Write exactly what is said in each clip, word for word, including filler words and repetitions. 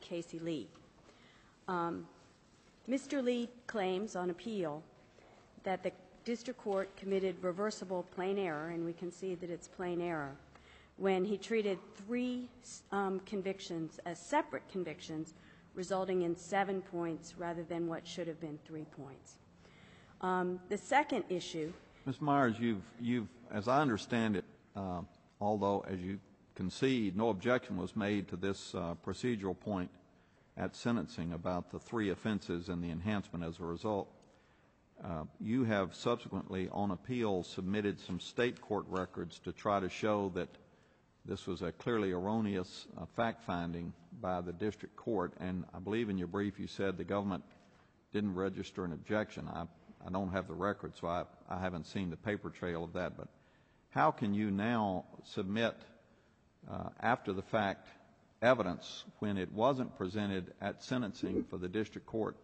Casey Lee. Um, Mister Lee claims on appeal that the district court committed reversible plain error, and we can see that it's plain error, when he treated three um, convictions as separate convictions, resulting in seven points rather than what should have been three points. Um, the second issue. Miz Myers, you've, you've, as I understand it, uh, although as you concede, no objection was made to this uh, procedural point at sentencing about the three offenses and the enhancement as a result. Uh, you have subsequently, on appeal, submitted some state court records to try to show that this was a clearly erroneous uh, fact-finding by the district court, and I believe in your brief you said the government didn't register an objection. I, I don't have the record, so I, I haven't seen the paper trail of that, but how can you now submit uh, after the fact evidence when it wasn't presented at sentencing for the district court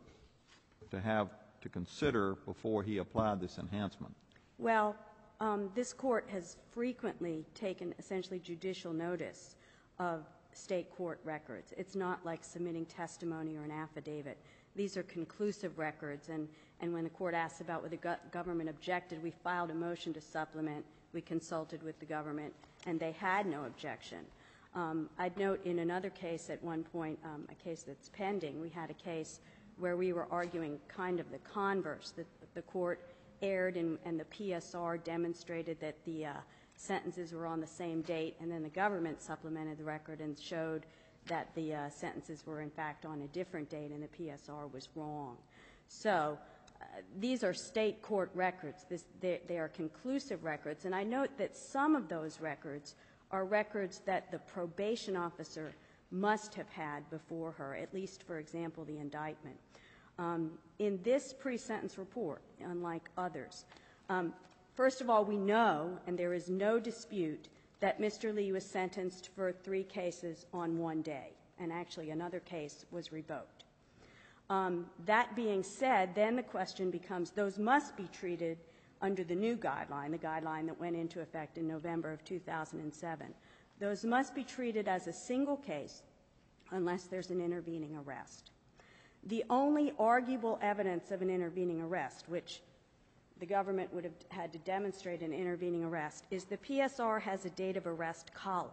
to have to consider before he applied this enhancement? Well, um, this court has frequently taken essentially judicial notice of state court records. It's not like submitting testimony or an affidavit. These are conclusive records, and, and when the court asked about whether the government objected, we filed a motion to supplement. We consulted with the government, and they had no objection. Um, I'd note in another case at one point, um, a case that's pending, we had a case where we were arguing kind of the converse, that the court erred and, and the P S R demonstrated that the uh, sentences were on the same date, and then the government supplemented the record and showed that the uh, sentences were in fact on a different date and the P S R was wrong. So uh, these are state court records. This, they, they are conclusive records, and I note that some of those records are records that the probation officer must have had before her, at least, for example, the indictment. Um, in this pre-sentence report, unlike others, um, first of all, we know, and there is no dispute, that Mister Lee was sentenced for three cases on one day, and actually another case was revoked. Um, that being said, then the question becomes, those must be treated under the new guideline, the guideline that went into effect in November of two thousand seven. Those must be treated as a single case unless there's an intervening arrest. The only arguable evidence of an intervening arrest, which the government would have had to demonstrate an intervening arrest, is the P S R has a date of arrest column.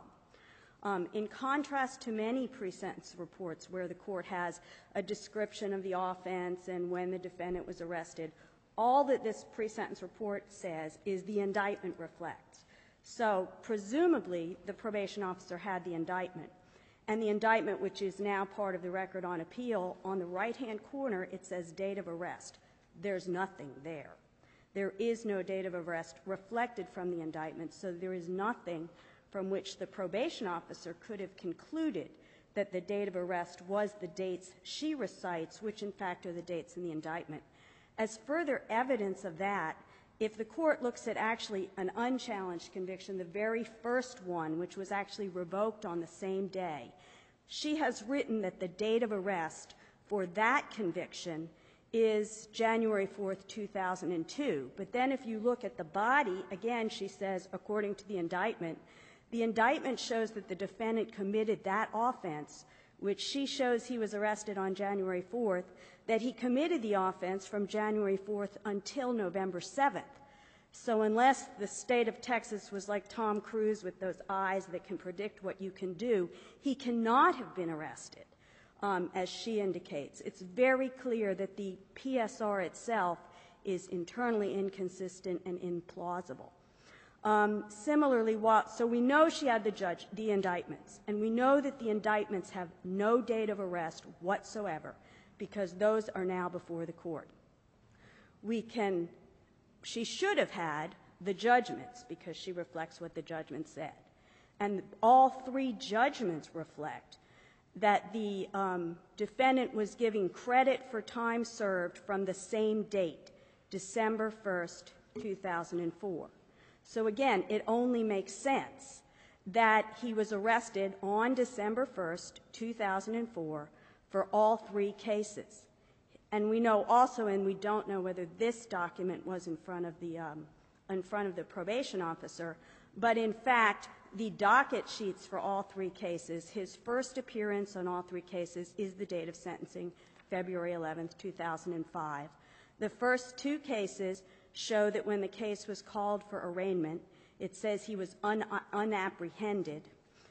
Um, in contrast to many pre-sentence reports where the court has a description of the offense and when the defendant was arrested, all that this pre-sentence report says is the indictment reflects. So presumably the probation officer had the indictment. And the indictment, which is now part of the record on appeal, on the right-hand corner it says date of arrest. There's nothing there. There is no date of arrest reflected from the indictment, so there is nothing from which the probation officer could have concluded that the date of arrest was the dates she recites, which in fact are the dates in the indictment. As further evidence of that, if the court looks at actually an unchallenged conviction, the very first one, which was actually revoked on the same day, she has written that the date of arrest for that conviction is January fourth, two thousand two. But then if you look at the body, again, she says, according to the indictment, the indictment shows that the defendant committed that offense, which she shows he was arrested on January fourth, that he committed the offense from January fourth until November seventh. So unless the state of Texas was like Tom Cruise with those eyes that can predict what you can do, he cannot have been arrested, um, as she indicates. It's very clear that the P S R itself is internally inconsistent and implausible. Um, similarly, while, so we know she had the judge, the indictments, and we know that the indictments have no date of arrest whatsoever, because those are now before the court. We can, she should have had the judgments because she reflects what the judgment said. And all three judgments reflect that the um, defendant was giving credit for time served from the same date, December first, two thousand four. So again, it only makes sense that he was arrested on December first, two thousand four, for all three cases. And we know also, and we don't know whether this document was in front of the um, in front of the probation officer, but in fact, the docket sheets for all three cases, his first appearance on all three cases is the date of sentencing, February eleventh, two thousand five. The first two cases show that when the case was called for arraignment, it says he was un unapprehended.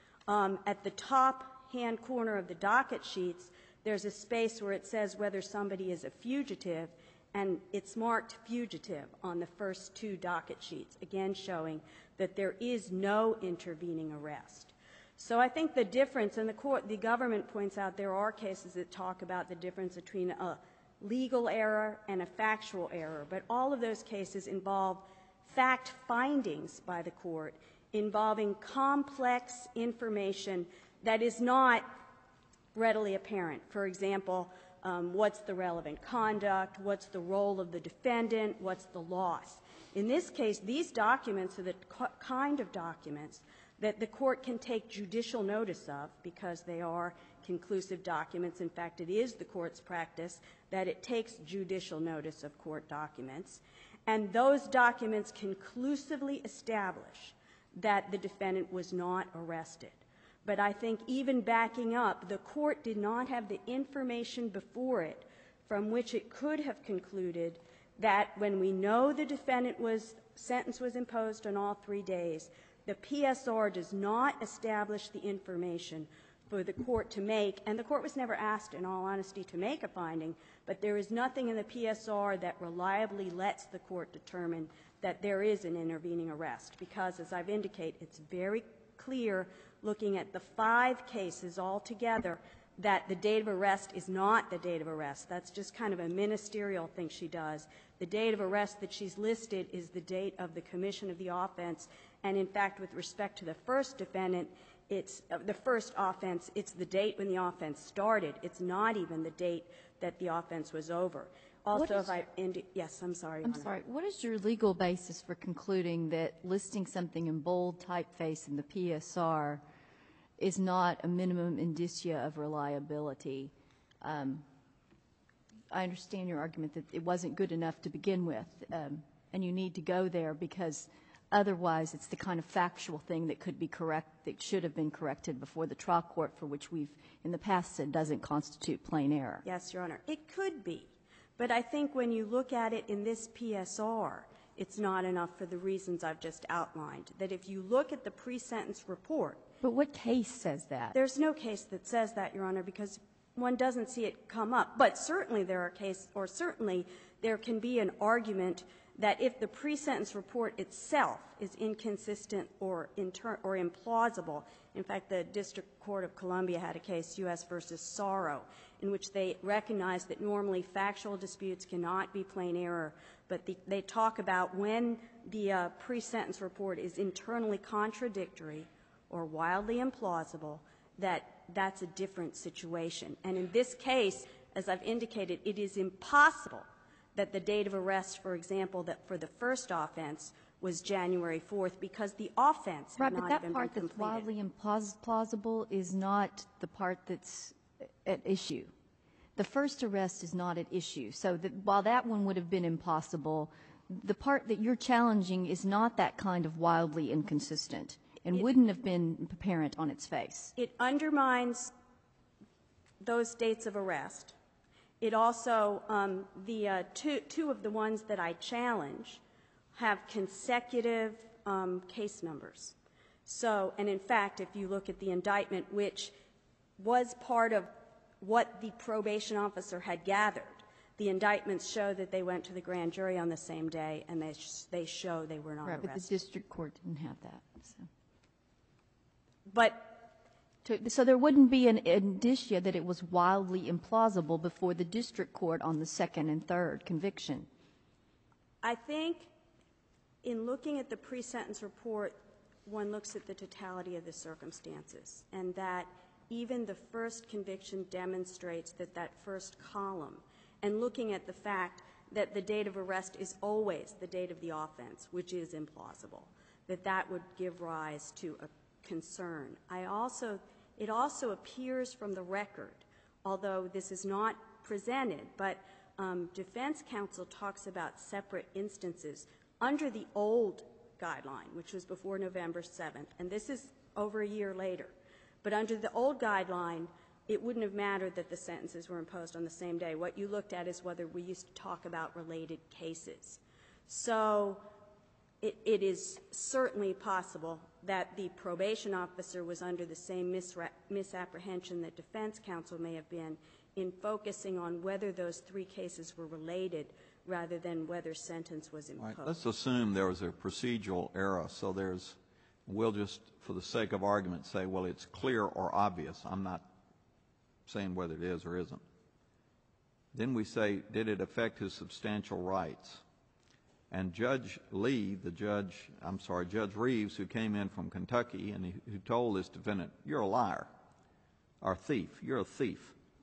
Um, at the top hand corner of the docket sheets, there's a space where it says whether somebody is a fugitive, and it's marked fugitive on the first two docket sheets, again showing that there is no intervening arrest. So I think the difference, and the court, the government points out there are cases that talk about the difference between a legal error and a factual error, but all of those cases involve fact findings by the court involving complex information that is not readily apparent. For example, um, what's the relevant conduct, what's the role of the defendant, what's the loss. In this case, these documents are the kind of documents that the court can take judicial notice of because they are conclusive documents. In fact, it is the court's practice that it takes judicial notice of court documents. And those documents conclusively establish that the defendant was not arrested. But I think even backing up, the court did not have the information before it from which it could have concluded that when we know the defendant was, sentence was imposed on all three days, the P S R does not establish the information for the court to make, and the court was never asked, in all honesty, to make a finding, but there is nothing in the P S R that reliably lets the court determine that there is an intervening arrest, because, as I've indicated, it's very clear, looking at the five cases altogether, that the date of arrest is not the date of arrest. That's just kind of a ministerial thing she does. The date of arrest that she's listed is the date of the commission of the offense, and in fact, with respect to the first defendant, it's uh, the first offense, it's the date when the offense started. It's not even the date that the offense was over. Also, if I end, yes, I'm sorry. I'm Honor. sorry. What is your legal basis for concluding that listing something in bold typeface in the P S R is not a minimum indicia of reliability? Um, I understand your argument that it wasn't good enough to begin with, um, and you need to go there because otherwise it's the kind of factual thing that could be correct, that should have been corrected before the trial court, for which we've in the past said doesn't constitute plain error. Yes, Your Honor. It could be. But I think when you look at it in this P S R, it's not enough for the reasons I've just outlined. That if you look at the pre-sentence report. But what case says that? There's no case that says that, Your Honor, because one doesn't see it come up. But certainly there are cases, or certainly there can be an argument that if the pre-sentence report itself is inconsistent or, inter or implausible, in fact, the District Court of Columbia had a case, U S versus Sorrow, in which they recognized that normally factual disputes cannot be plain error, but the, they talk about when the uh, pre-sentence report is internally contradictory or wildly implausible, that that's a different situation. And in this case, as I've indicated, it is impossible that the date of arrest, for example, that for the first offense was January fourth, because the offense had right, not but that even part been that's completed. wildly implausible is not the part that's at issue. The first arrest is not at issue. So that while that one would have been impossible, the part that you're challenging is not that kind of wildly inconsistent and It, wouldn't have been apparent on its face. It undermines those dates of arrest. It also, um, the uh, two, two of the ones that I challenge have consecutive um, case numbers. So, and in fact, if you look at the indictment, which was part of what the probation officer had gathered, the indictments show that they went to the grand jury on the same day, and they, sh they show they were not Right, arrested. but the district court didn't have that. So. But To, so there wouldn't be an indicia that it was wildly implausible before the district court on the second and third conviction. I think in looking at the pre-sentence report, one looks at the totality of the circumstances, and that even the first conviction demonstrates that that first column, and looking at the fact that the date of arrest is always the date of the offense, which is implausible, that that would give rise to a concern. I also, it also appears from the record, although this is not presented, but um, defense counsel talks about separate instances. Under the old guideline, which was before November seventh, and this is over a year later. But under the old guideline, it wouldn't have mattered that the sentences were imposed on the same day. What you looked at is whether we used to talk about related cases. So it, it is certainly possible that the probation officer was under the same misre- misapprehension that defense counsel may have been in focusing on whether those three cases were related rather than whether sentence was imposed. All right, let's assume there was a procedural error, so there's, we'll just, for the sake of argument, say, well, it's clear or obvious. I'm not saying whether it is or isn't. Then we say, did it affect his substantial rights? And Judge Lee, the judge, I'm sorry, Judge Reeves, who came in from Kentucky and he, who told this defendant, you're a liar, or thief, you're a thief,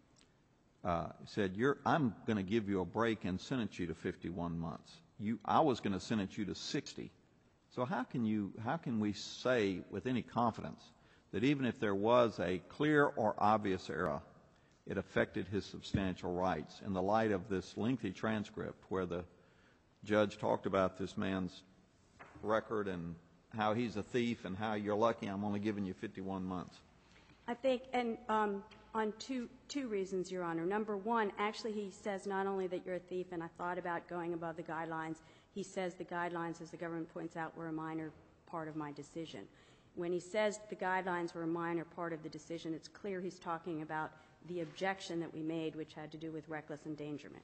uh, said, you're, I'm going to give you a break and sentence you to fifty-one months. You, I was going to sentence you to sixty. So how can you, how can we say with any confidence that even if there was a clear or obvious error, it affected his substantial rights in the light of this lengthy transcript where the judge talked about this man's record and how he's a thief and how you're lucky I'm only giving you fifty-one months? I think, and um, on two two reasons, Your Honor. Number one, actually he says not only that you're a thief, and I thought about going above the guidelines, he says the guidelines, as the government points out, were a minor part of my decision. When he says the guidelines were a minor part of the decision, it's clear he's talking about the objection that we made, which had to do with reckless endangerment.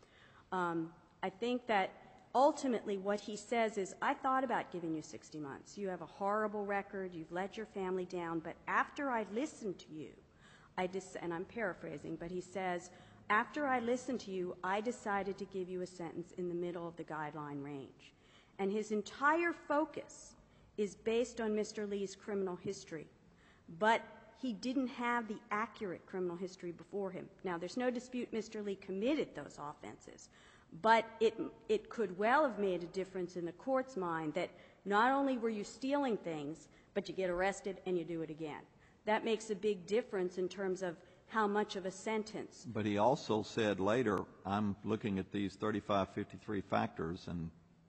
Um, I think that ultimately what he says is, I thought about giving you sixty months. You have a horrible record. You've let your family down. But after I listened to you, I dis- and I'm paraphrasing, but he says, after I listened to you, I decided to give you a sentence in the middle of the guideline range. And his entire focus is based on Mister Lee's criminal history. But he didn't have the accurate criminal history before him. Now, there's no dispute Mister Lee committed those offenses. But it, it could well have made a difference in the court's mind that not only were you stealing things, but you get arrested and you do it again. That makes a big difference in terms of how much of a sentence. But he also said later, I'm looking at these thirty-five fifty-three factors and,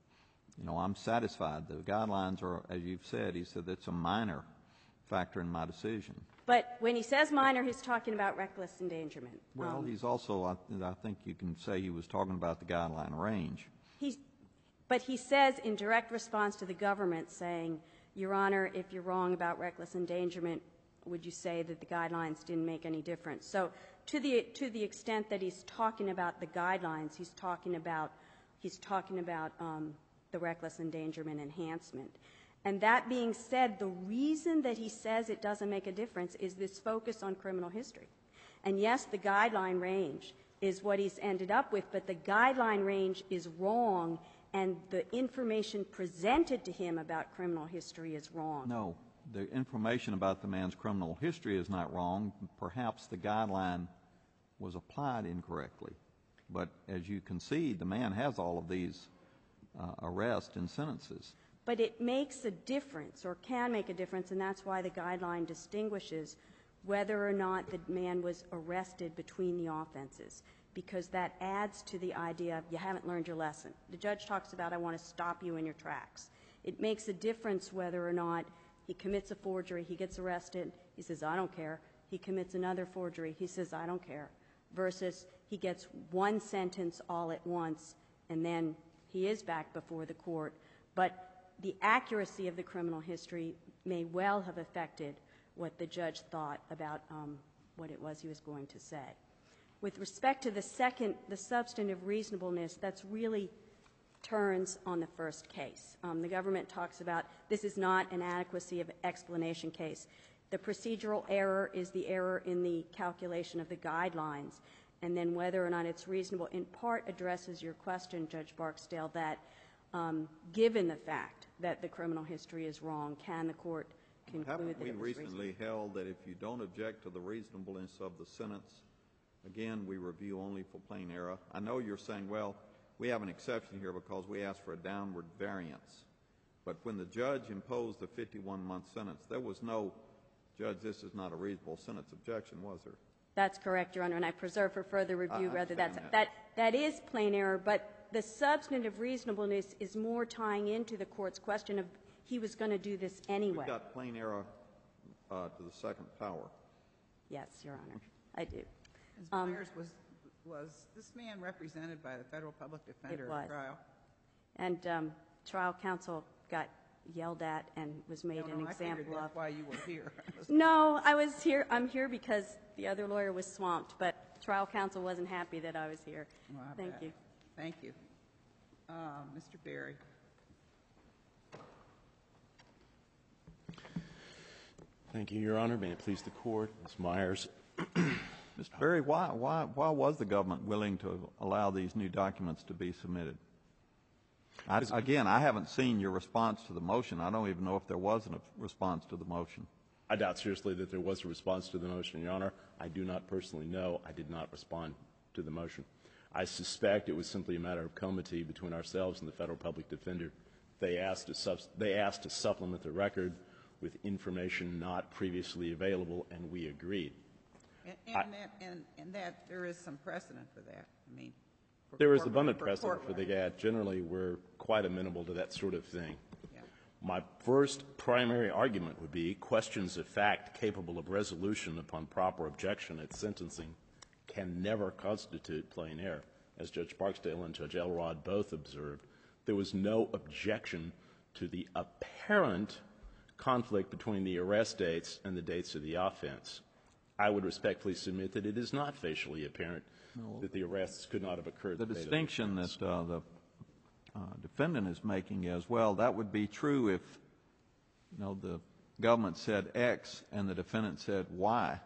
you know, I'm satisfied. The guidelines are, as you've said, he said that's a minor factor in my decision. But when he says minor, he's talking about reckless endangerment. Well, Um, he's also, I, I think you can say he was talking about the guideline range. He's, but he says in direct response to the government saying, Your Honor, if you're wrong about reckless endangerment, would you say that the guidelines didn't make any difference? So to the, to the extent that he's talking about the guidelines, he's talking about, he's talking about um, the reckless endangerment enhancement. And that being said, the reason that he says it doesn't make a difference is this focus on criminal history. And yes, the guideline range is what he's ended up with, but the guideline range is wrong, and the information presented to him about criminal history is wrong. No, the information about the man's criminal history is not wrong. Perhaps the guideline was applied incorrectly. But as you concede, the man has all of these uh, arrests and sentences. But it makes a difference, or can make a difference, and that's why the guideline distinguishes whether or not the man was arrested between the offenses, because that adds to the idea of you haven't learned your lesson. The judge talks about, I want to stop you in your tracks. It makes a difference whether or not he commits a forgery, he gets arrested, he says, I don't care. He commits another forgery, he says, I don't care, versus he gets one sentence all at once, and then he is back before the court. But the accuracy of the criminal history may well have affected what the judge thought about um, what it was he was going to say. With respect to the second, the substantive reasonableness, that's really turns on the first case. Um, the government talks about this is not an adequacy of explanation case. The procedural error is the error in the calculation of the guidelines, and then whether or not it's reasonable in part addresses your question, Judge Barksdale, that um, given the fact that the criminal history is wrong, can the court conclude Haven't that we it was recently reasonable? held that if you don't object to the reasonableness of the sentence, again, we review only for plain error? I know you're saying, well, we have an exception here because we asked for a downward variance. But when the judge imposed the fifty-one month sentence, there was no, Judge, this is not a reasonable sentence objection, was there? That's correct, Your Honor, and I preserve for further review I whether that's understand that. that that is plain error, but the substantive reasonableness is more tying into the court's question of he was going to do this anyway. We've got plain error uh, to the second power. Yes, Your Honor, I do. Miz Um, Myers, was, was this man represented by the federal public defender It was. at trial? And um, trial counsel got yelled at and was made No, an no, I figured example of. that's why you were here. No, I was here, I'm here because the other lawyer was swamped, but trial counsel wasn't happy that I was here. Well, I Thank bet. you. Thank you. Uh, Mister Berry. Thank you, Your Honor. May it please the Court. Miz Myers. Mister Berry, why, why, why was the government willing to allow these new documents to be submitted? I, again, I haven't seen your response to the motion. I don't even know if there was a response to the motion. I doubt seriously that there was a response to the motion, Your Honor. I do not personally know. I did not respond to the motion. I suspect it was simply a matter of comity between ourselves and the federal public defender. They asked to, subs they asked to supplement the record with information not previously available, and we agreed. And, and, I, that, and, and that there is some precedent for that. I mean, for, there is for, abundant for precedent court for the G A T. Generally, we're quite amenable to that sort of thing. Yeah. My first primary argument would be questions of fact capable of resolution upon proper objection at sentencing can never constitute plain error. As Judge Barksdale and Judge Elrod both observed, there was no objection to the apparent conflict between the arrest dates and the dates of the offense. I would respectfully submit that it is not facially apparent no. that the arrests could not have occurred. The the distinction that uh, the uh, defendant is making is, well, that would be true if, you know, the government said X and the defendant said Y.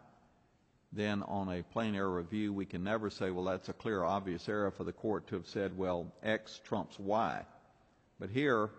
Then on a plain error review, we can never say, well, that's a clear, obvious error for the court to have said, well, X trumps Y. But here,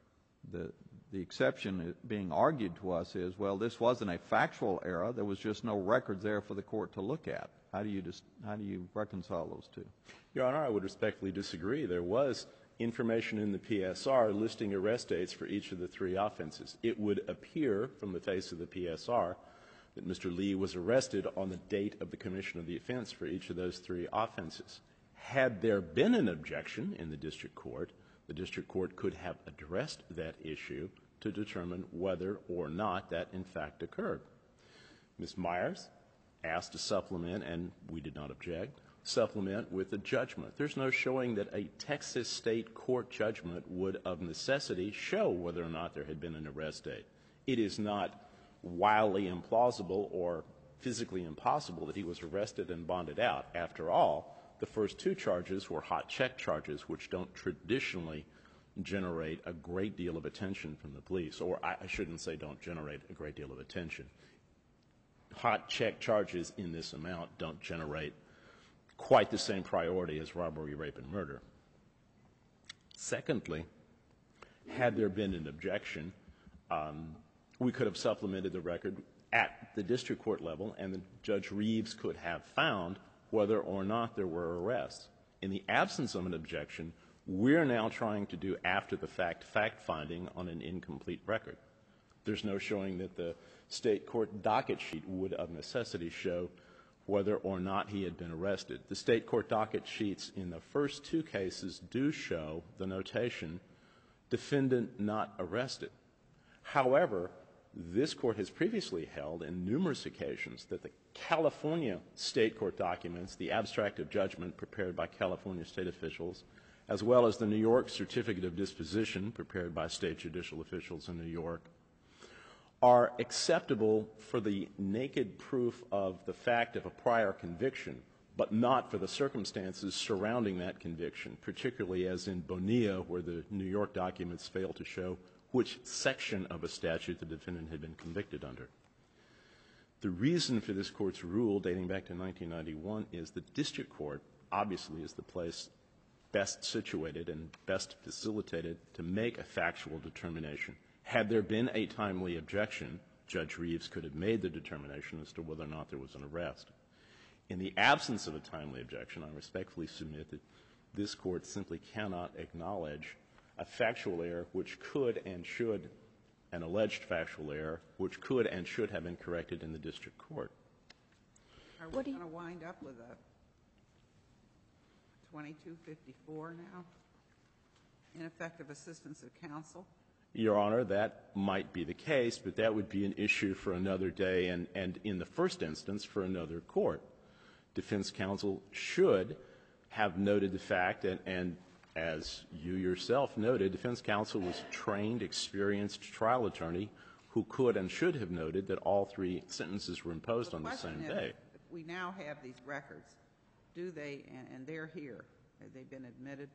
the the exception being argued to us is, well, this wasn't a factual error. There was just no records there for the court to look at. How do you just, how do you reconcile those two? Your Honor, I would respectfully disagree. There was information in the P S R listing arrest dates for each of the three offenses. It would appear from the face of the P S R that Mister Lee was arrested on the date of the commission of the offense for each of those three offenses. Had there been an objection in the district court, the district court could have addressed that issue to determine whether or not that in fact occurred. Miz Myers asked to supplement, and we did not object, supplement with a judgment. There's no showing that a Texas state court judgment would of necessity show whether or not there had been an arrest date. It is not wildly implausible or physically impossible that he was arrested and bonded out. After all, the first two charges were hot check charges, which don't traditionally generate a great deal of attention from the police, or I, I shouldn't say don't generate a great deal of attention. Hot check charges in this amount don't generate quite the same priority as robbery, rape, and murder. Secondly, had there been an objection, um, we could have supplemented the record at the district court level, and then Judge Reeves could have found whether or not there were arrests. In the absence of an objection, we're now trying to do after-the-fact fact-finding on an incomplete record. There's no showing that the state court docket sheet would of necessity show whether or not he had been arrested. The state court docket sheets in the first two cases do show the notation, defendant not arrested. However, this court has previously held in numerous occasions that the California state court documents, the abstract of judgment prepared by California state officials, as well as the New York certificate of disposition prepared by state judicial officials in New York, are acceptable for the naked proof of the fact of a prior conviction, but not for the circumstances surrounding that conviction, particularly as in Bonilla, where the New York documents fail to show which section of a statute the defendant had been convicted under. The reason for this court's rule dating back to nineteen ninety-one is the district court obviously is the place best situated and best facilitated to make a factual determination. Had there been a timely objection, Judge Reeves could have made the determination as to whether or not there was an arrest. In the absence of a timely objection, I respectfully submit that this court simply cannot acknowledge a factual error which could and should, an alleged factual error, which could and should have been corrected in the district court. Are we going to wind up with a twenty-two fifty-four now? ineffective assistance of counsel? Your Honor, that might be the case, but that would be an issue for another day and, and in the first instance, for another court. Defense counsel should have noted the fact, and, and as you yourself noted, defense counsel was a trained, experienced trial attorney who could and should have noted that all three sentences were imposed on the same day. If we now have these records, do they, and, and they're here, have they been admitted?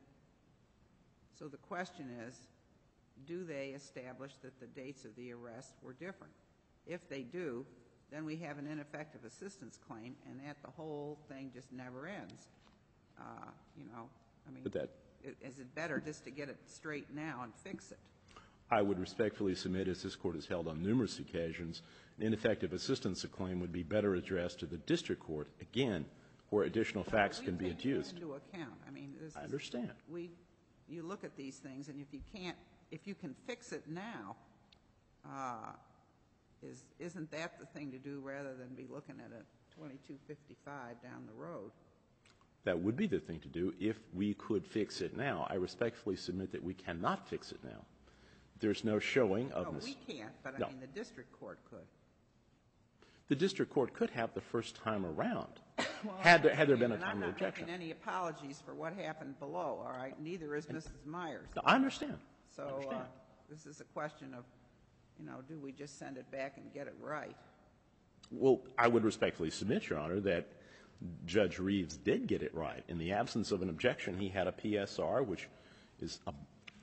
So the question is, do they establish that the dates of the arrest were different? If they do, then we have an ineffective assistance claim, and that the whole thing just never ends. Uh, you know, I mean, But that, is it better just to get it straight now and fix it? I would respectfully submit, as this Court has held on numerous occasions, an ineffective assistance claim would be better addressed to the district court, again, where additional facts we can be take that adduced. into account. I mean, this I is- understand. We, you look at these things, and if you can't, if you can fix it now, uh, is isn't that the thing to do rather than be looking at a twenty-two fifty-five down the road? That would be the thing to do if we could fix it now. I respectfully submit that we cannot fix it now. There's no showing of No, this. we can't, but I No. mean, the district court could. The district court could have the first time around, had there, had there been a And I'm timely not objection. making any apologies for what happened below, all right? Neither is Missus Myers. No, I understand. I So uh, understand. this is a question of, you know, do we just send it back and get it right? Well, I would respectfully submit, Your Honor, that Judge Reeves did get it right. In the absence of an objection, he had a P S R, which is a,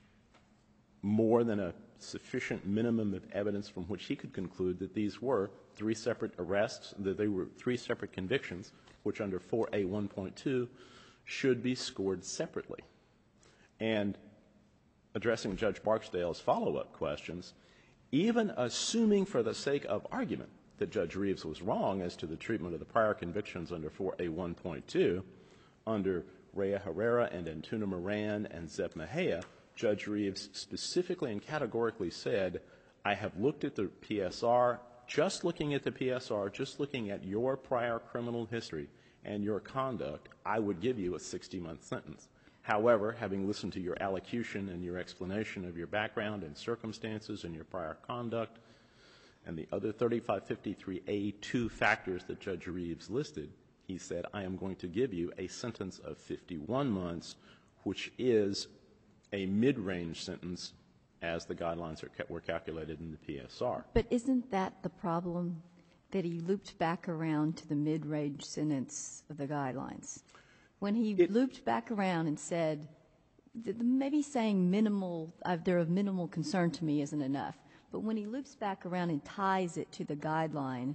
more than a sufficient minimum of evidence from which he could conclude that these were three separate arrests, that they were three separate convictions, which under four A one point two should be scored separately. And addressing Judge Barksdale's follow-up questions, even assuming for the sake of argument that Judge Reeves was wrong as to the treatment of the prior convictions under four A one point two, under Rhea Herrera and Antuna Moran and Zep Mejia, Judge Reeves specifically and categorically said, I have looked at the P S R, just looking at the P S R, just looking at your prior criminal history and your conduct, I would give you a sixty-month sentence. However, having listened to your allocution and your explanation of your background and circumstances and your prior conduct and the other thirty-five fifty-three A two factors that Judge Reeves listed, he said, I am going to give you a sentence of fifty-one months, which is a mid-range sentence as the guidelines are, were calculated in the P S R. But isn't that the problem, that he looped back around to the mid-range sentence of the guidelines? When he It- looped back around and said, th- maybe saying minimal, uh, they're of minimal concern to me isn't enough, but when he loops back around and ties it to the guideline,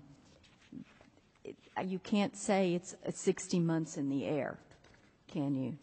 it, uh, you can't say it's uh, sixty months in the air, can you?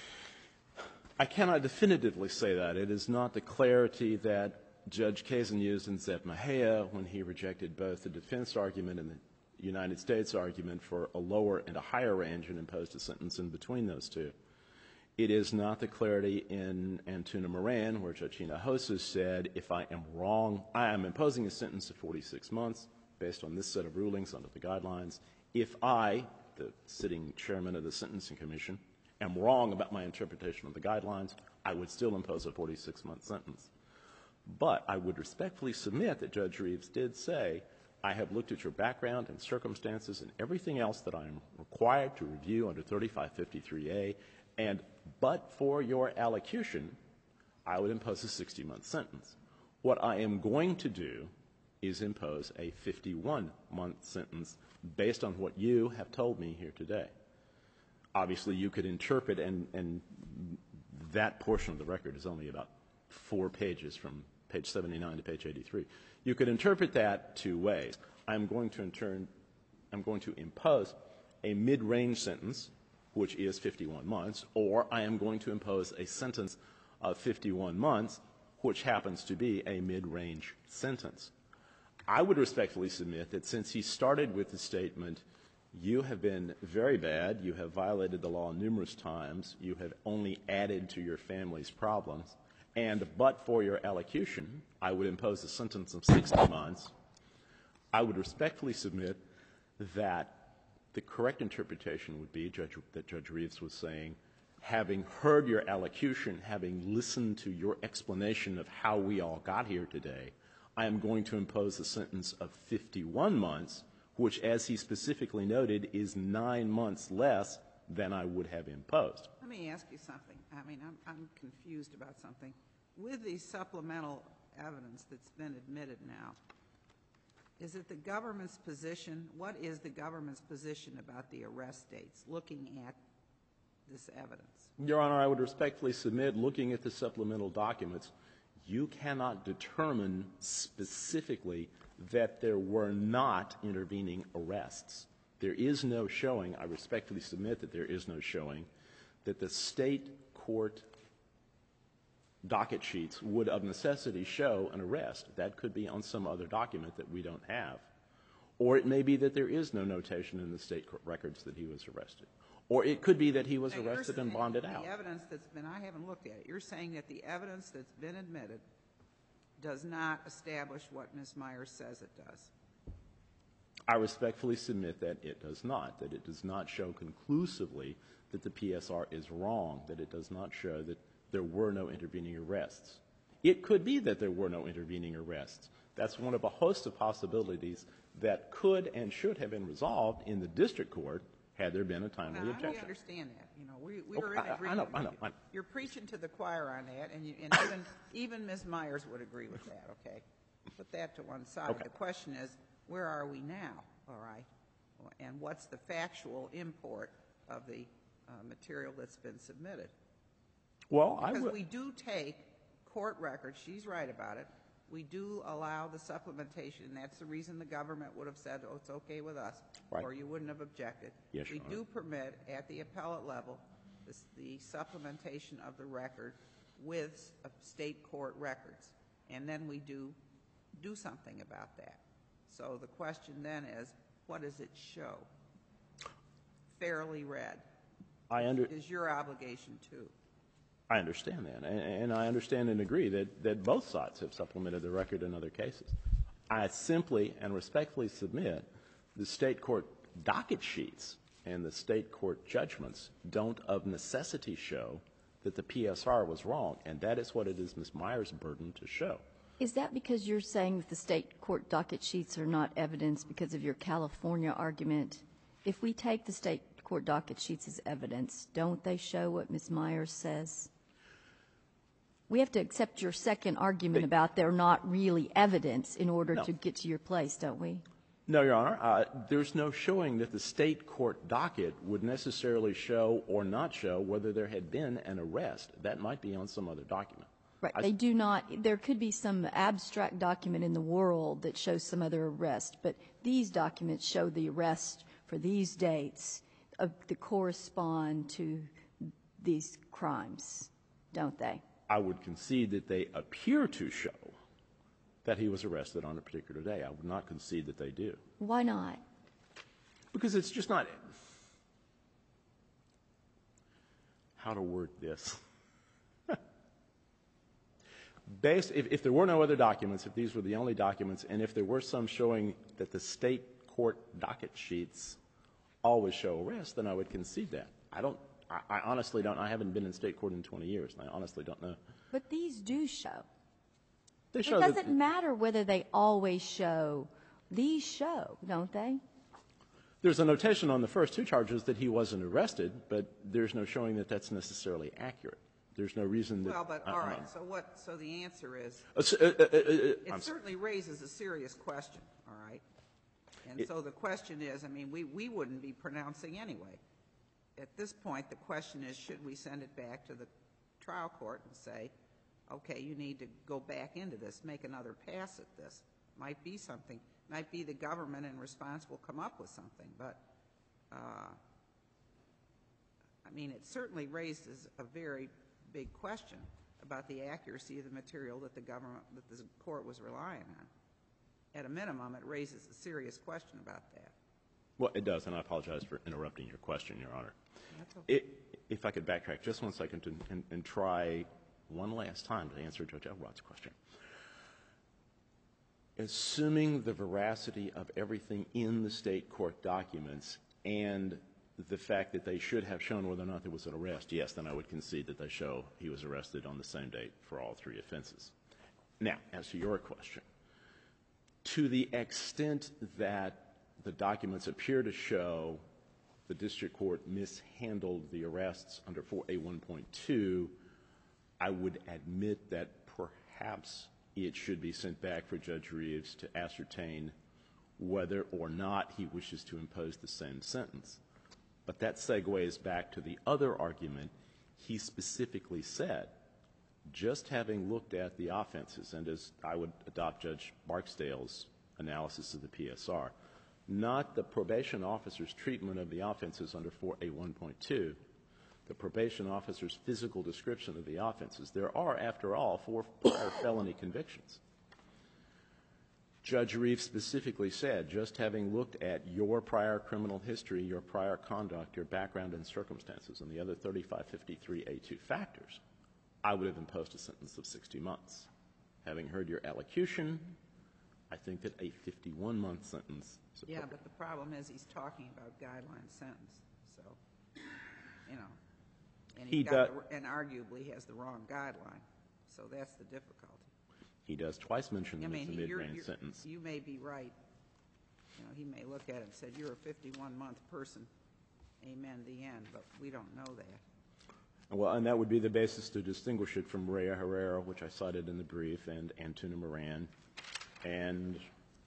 I cannot definitively say that. It is not the clarity that Judge Kazin used in Zep Mejia when he rejected both the defense argument and the United States argument for a lower and a higher range and imposed a sentence in between those two. It is not the clarity in Antuna Moran where Judge Hinojosa said, if I am wrong, I am imposing a sentence of forty-six months based on this set of rulings under the guidelines. If I, the sitting chairman of the Sentencing Commission, am wrong about my interpretation of the guidelines, I would still impose a forty-six month sentence. But I would respectfully submit that Judge Reeves did say, I have looked at your background and circumstances and everything else that I am required to review under thirty-five fifty-three A, and but for your allocution, I would impose a sixty month sentence. What I am going to do is impose a fifty-one month sentence based on what you have told me here today. Obviously, you could interpret, and, and that portion of the record is only about four pages from page seventy-nine to page eighty-three. You could interpret that two ways. I'm going to, in turn, I'm going to impose a mid-range sentence, which is fifty-one months, or I am going to impose a sentence of fifty-one months, which happens to be a mid-range sentence. I would respectfully submit that since he started with the statement, you have been very bad, you have violated the law numerous times, you have only added to your family's problems, and but for your allocution, I would impose a sentence of sixty months, I would respectfully submit that the correct interpretation would be Judge, that Judge Reeves was saying, having heard your allocution, having listened to your explanation of how we all got here today, I am going to impose a sentence of fifty-one months, which, as he specifically noted, is nine months less than I would have imposed. Let me ask you something. I mean, I'm, I'm confused about something. With the supplemental evidence that's been admitted now, is it the government's position, what is the government's position about the arrest dates, looking at this evidence? Your Honor, I would respectfully submit, looking at the supplemental documents, you cannot determine specifically that there were not intervening arrests. There is no showing, I respectfully submit that there is no showing, that the state court docket sheets would of necessity show an arrest. That could be on some other document that we don't have. Or it may be that there is no notation in the state court records that he was arrested. Or it could be that he was Now, arrested and bonded out. The evidence that's been, I haven't looked at it, you're saying that the evidence that's been admitted does not establish what Miz Myers says it does? I respectfully submit that it does not, that it does not show conclusively that the P S R is wrong, that it does not show that there were no intervening arrests. It could be that there were no intervening arrests. That's one of a host of possibilities that could and should have been resolved in the district court had there been a timely Now, objection. I understand that. You know, we, we Oh, were in I- I agreement. know, I know, with I you. know. You're preaching to the choir on that, and, you, and even, even Miz Myers would agree with that, okay? Put that to one side. Okay. The question is, where are we now, all right? And what's the factual import of the uh, material that's been submitted? Well, I Because would. we do take court records, she's right about it, we do allow the supplementation, and that's the reason the government would have said, oh, it's okay with us, Right. or you wouldn't have objected. Yes, We Your Honor. do permit, at the appellate level, this, the supplementation of the record with uh, state court records, and then we do do something about that. So the question then is, what does it show? Fairly read I under, is your obligation too. I understand that, and, and I understand and agree that, that both sides have supplemented the record in other cases. I simply and respectfully submit the state court docket sheets and the state court judgments don't of necessity show that the P S R was wrong, and that is what it is Miz Myers' burden to show. Is that because you're saying that the state court docket sheets are not evidence because of your California argument? If we take the state court docket sheets as evidence, don't they show what Miz Myers says? We have to accept your second argument about they're not really evidence in order No. to get to your place, don't we? No, Your Honor. Uh, there's no showing that the state court docket would necessarily show or not show whether there had been an arrest. That might be on some other document. Right. I- They do not. There could be some abstract document in the world that shows some other arrest, but these documents show the arrest for these dates of, that correspond to these crimes, don't they? I would concede that they appear to show that he was arrested on a particular day. I would not concede that they do. Why not? Because it's just not — how to word this? Based, if, if there were no other documents, if these were the only documents, and if there were some showing that the state court docket sheets always show arrest, then I would concede that. I don't — I, I honestly don't. I haven't been in state court in twenty years, and I honestly don't know. But these do show. They It show doesn't that matter whether they always show. These show, don't they? there's a notation on the first two charges that he wasn't arrested, but there's no showing that that's necessarily accurate. There's no reason that — Well, but I- all I'm right, not- so what, so the answer is, Uh, s- uh, uh, uh, uh, it I'm certainly raises a serious question, all right? And It- so the question is, I mean, we, we wouldn't be pronouncing anyway. At this point, the question is, should we send it back to the trial court and say, okay, you need to go back into this, make another pass at this? Might be something, might be the government in response will come up with something, but, uh, I mean, it certainly raises a very big question about the accuracy of the material that the government, that the court was relying on. At a minimum, it raises a serious question about that. Well, it does, and I apologize for interrupting your question, Your Honor. That's okay. It, if I could backtrack just one second and, and, and try one last time to answer Judge Elrod's question. Assuming the veracity of everything in the state court documents and the fact that they should have shown whether or not there was an arrest, yes, then I would concede that they show he was arrested on the same date for all three offenses. Now, as to your question, to the extent that the documents appear to show the district court mishandled the arrests under four A one point two, I would admit that perhaps it should be sent back for Judge Reeves to ascertain whether or not he wishes to impose the same sentence. But that segues back to the other argument. He specifically said, just having looked at the offenses, and as I would adopt Judge Barksdale's analysis of the P S R, not the probation officer's treatment of the offenses under four A one point two, the probation officer's physical description of the offenses. There are, after all, four prior felony convictions. Judge Reeves specifically said, just having looked at your prior criminal history, your prior conduct, your background and circumstances, and the other thirty-five fifty-three A two factors, I would have imposed a sentence of sixty months. Having heard your elocution, I think that a fifty-one month sentence is appropriate. Yeah, but the problem is he's talking about guideline sentence, so, you know, and, He he's got does- the, and arguably has the wrong guideline, so that's the difficulty. He does twice mention I them as mean, a he- you're, mid-range you're, sentence. you may be right. You know, he may look at it and said, you're a fifty-one month person, amen, the end, but we don't know that. Well, and that would be the basis to distinguish it from Rhea Herrera, which I cited in the brief, and Antuna Moran, and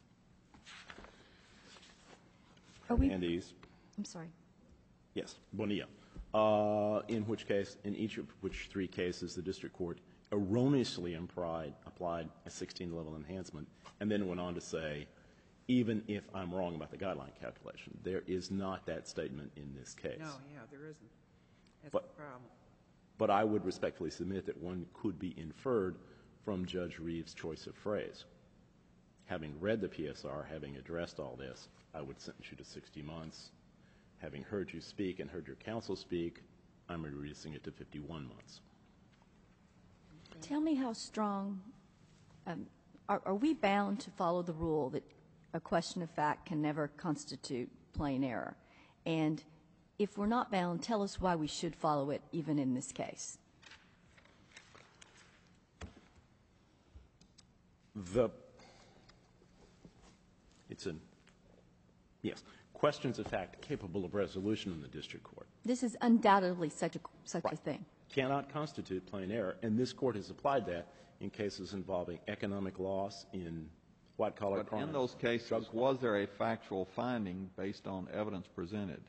Are we- Hernandez. I'm sorry. Yes, Bonilla. Uh, in which case, in each of which three cases, the district court erroneously implied, applied a sixteen level enhancement, and then went on to say, even if I'm wrong about the guideline calculation, there is not that statement in this case. No, yeah, there isn't. That's But- the problem. But I would respectfully submit that one could be inferred from Judge Reeves' choice of phrase. Having read the P S R, having addressed all this, I would sentence you to sixty months. Having heard you speak and heard your counsel speak, I'm reducing it to fifty-one months. Tell me how strong, um, are, are we bound to follow the rule that a question of fact can never constitute plain error? And if we're not bound, tell us why we should follow it even in this case. The, it's an, yes, questions of fact capable of resolution in the district court This is undoubtedly such a, such a Right. thing. cannot constitute plain error, and this court has applied that in cases involving economic loss, in white-collar But crimes. in those cases, was there a factual finding based on evidence presented,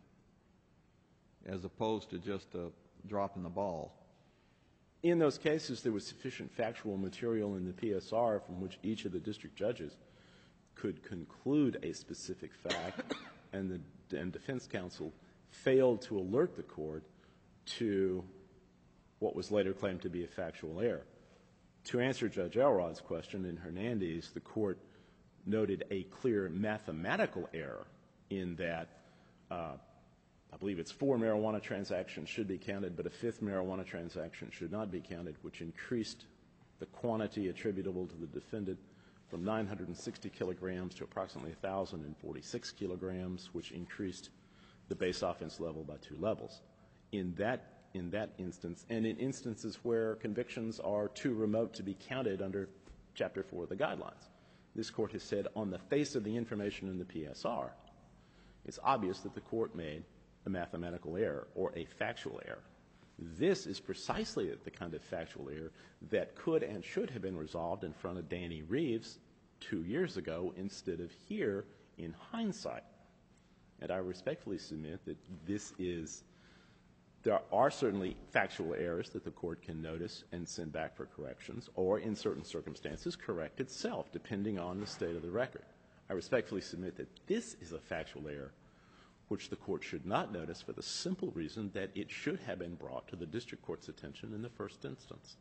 as opposed to just a drop in the ball? In those cases, there was sufficient factual material in the P S R from which each of the district judges could conclude a specific fact, and the and defense counsel failed to alert the court to what was later claimed to be a factual error. To answer Judge Elrod's question, in Hernandez, the court noted a clear mathematical error in that uh, I believe it's four marijuana transactions should be counted, but a fifth marijuana transaction should not be counted, which increased the quantity attributable to the defendant from nine hundred sixty kilograms to approximately one thousand forty-six kilograms, which increased the base offense level by two levels. In that, in that instance, and in instances where convictions are too remote to be counted under Chapter four of the Guidelines, this court has said on the face of the information in the P S R, it's obvious that the court made a mathematical error or a factual error. This is precisely the kind of factual error that could and should have been resolved in front of Danny Reeves two years ago instead of here in hindsight. And I respectfully submit that this is, there are certainly factual errors that the court can notice and send back for corrections, or in certain circumstances correct itself, depending on the state of the record. I respectfully submit that this is a factual error which the court should not notice for the simple reason that it should have been brought to the district court's attention in the first instance.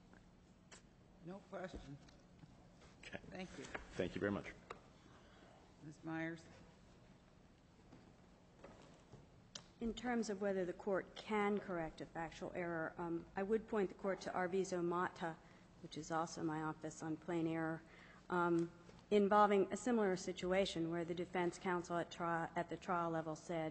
No question. Okay. Thank you. Thank you very much. Miz Myers? In terms of whether the court can correct a factual error, um, I would point the court to Arvizo Mata, which is also my office on plain error, um, involving a similar situation where the defense counsel at, tri- at the trial level said,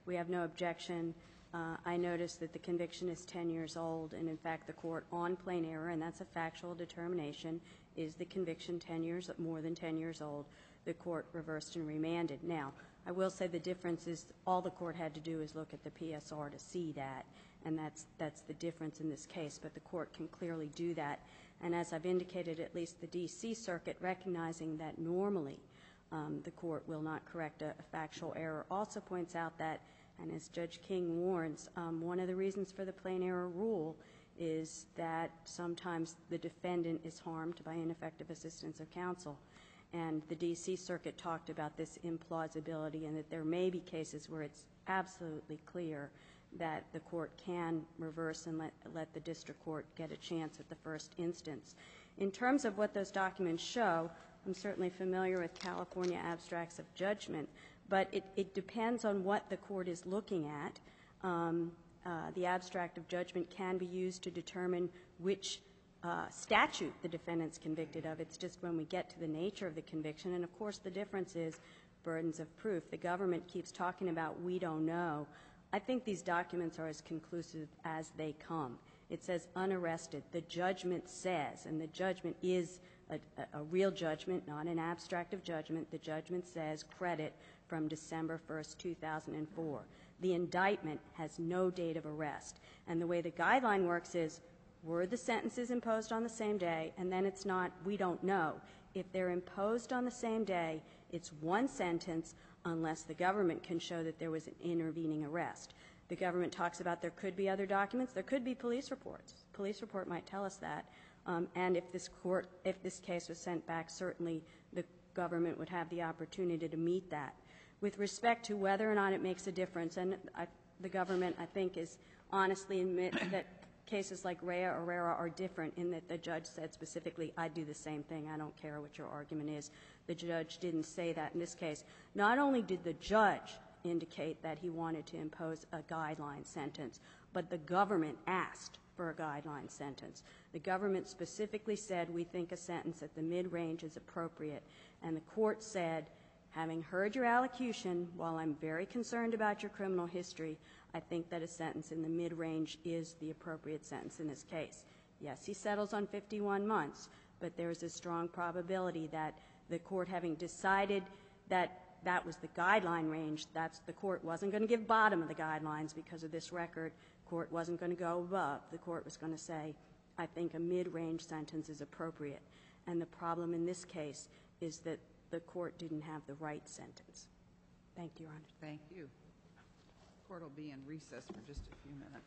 We have no objection. Uh, I noticed that the conviction is ten years old, and in fact, the court on plain error, and that's a factual determination, is the conviction ten years, more than ten years old. The court reversed and remanded. Now, I will say the difference is all the court had to do is look at the P S R to see that, and that's, that's the difference in this case, but the court can clearly do that. And as I've indicated, at least the D C Circuit, recognizing that normally um, the court will not correct a, a factual error, also points out that, and as Judge King warns, um, one of the reasons for the plain error rule is that sometimes the defendant is harmed by ineffective assistance of counsel. And the D C Circuit talked about this implausibility and that there may be cases where it's absolutely clear that the court can reverse and let, let the district court get a chance at the first instance. In terms of what those documents show, I'm certainly familiar with California abstracts of judgment, but it, it depends on what the court is looking at. Um, uh, the abstract of judgment can be used to determine which uh, statute the defendant's convicted of. It's just when we get to the nature of the conviction, and of course the difference is burdens of proof. The government keeps talking about we don't know. I think these documents are as conclusive as they come. It says unarrested. The judgment says, and the judgment is a, a, a real judgment, not an abstract of judgment. The judgment says credit from December first, two thousand four. The indictment has no date of arrest. And the way the guideline works is were the sentences imposed on the same day, and then it's not we don't know. If they're imposed on the same day, it's one sentence unless the government can show that there was an intervening arrest. The government talks about there could be other documents. There could be police reports. Police report might tell us that. Um, and if this court, if this case was sent back, certainly the government would have the opportunity to meet that. With respect to whether or not it makes a difference, and I, the government, I think, is honestly admit that cases like Rea Herrera are different in that the judge said specifically, I do the same thing. I don't care what your argument is. The judge didn't say that in this case. Not only did the judge indicate that he wanted to impose a guideline sentence, but the government asked for a guideline sentence. The government specifically said we think a sentence at the mid-range is appropriate. And the court said, having heard your allocution, while I'm very concerned about your criminal history, I think that a sentence in the mid-range is the appropriate sentence in this case. Yes, he settles on fifty-one months, but there's a strong probability that the court, having decided that that was the guideline range, that's the court wasn't going to give bottom of the guidelines because of this record. Court wasn't going to go above. The court was going to say, I think a mid-range sentence is appropriate. And the problem in this case is that the court didn't have the right sentence. Thank you, Your Honor. Thank you. Court will be in recess for just a few minutes.